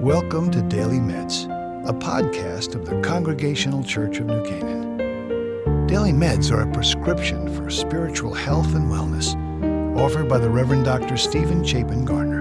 Welcome to Daily Meds, a podcast of the Congregational Church of New Canaan. Daily Meds are a prescription for spiritual health and wellness, offered by the Reverend Dr. Stephen Chapin Garner.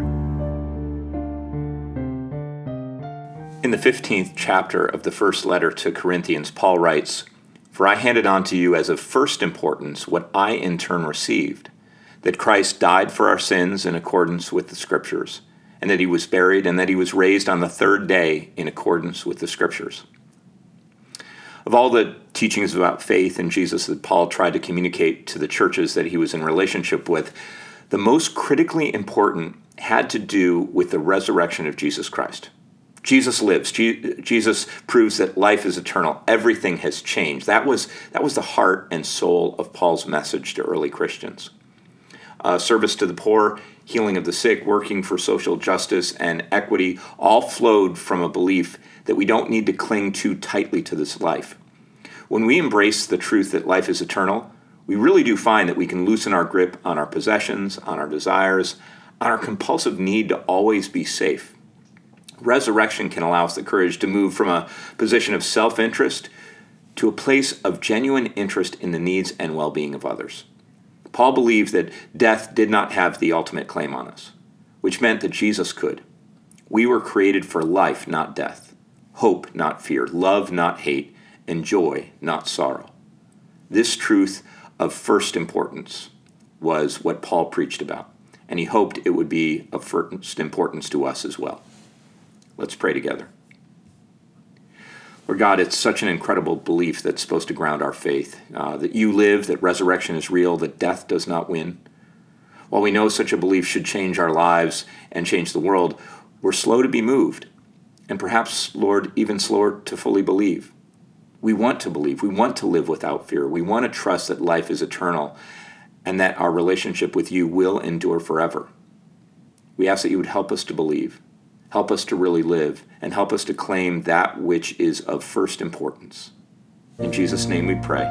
In the 15th chapter of the first letter to Corinthians, Paul writes, "For I handed on to you as of first importance what I in turn received, that Christ died for our sins in accordance with the Scriptures, and that he was buried, and that he was raised on the third day in accordance with the Scriptures." Of all the teachings about faith in Jesus that Paul tried to communicate to the churches that he was in relationship with, the most critically important had to do with the resurrection of Jesus Christ. Jesus lives. Jesus proves that life is eternal. Everything has changed. That was the heart and soul of Paul's message to early Christians. Service to the poor, healing of the sick, working for social justice and equity all flowed from a belief that we don't need to cling too tightly to this life. When we embrace the truth that life is eternal, we really do find that we can loosen our grip on our possessions, on our desires, on our compulsive need to always be safe. Resurrection can allow us the courage to move from a position of self-interest to a place of genuine interest in the needs and well-being of others. Paul believed that death did not have the ultimate claim on us, which meant that Jesus could. We were created for life, not death, hope, not fear, love, not hate, and joy, not sorrow. This truth of first importance was what Paul preached about, and he hoped it would be of first importance to us as well. Let's pray together. Lord God, it's such an incredible belief that's supposed to ground our faith, that you live, that resurrection is real, that death does not win. While we know such a belief should change our lives and change the world, we're slow to be moved, and perhaps, Lord, even slower to fully believe. We want to believe. We want to live without fear. We want to trust that life is eternal and that our relationship with you will endure forever. We ask that you would help us to believe. Help us to really live, and help us to claim that which is of first importance. In Jesus' name we pray.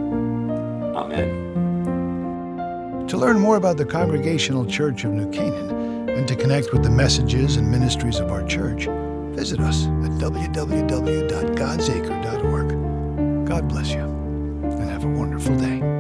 Amen. To learn more about the Congregational Church of New Canaan and to connect with the messages and ministries of our church, visit us at www.godsacre.org. God bless you, and have a wonderful day.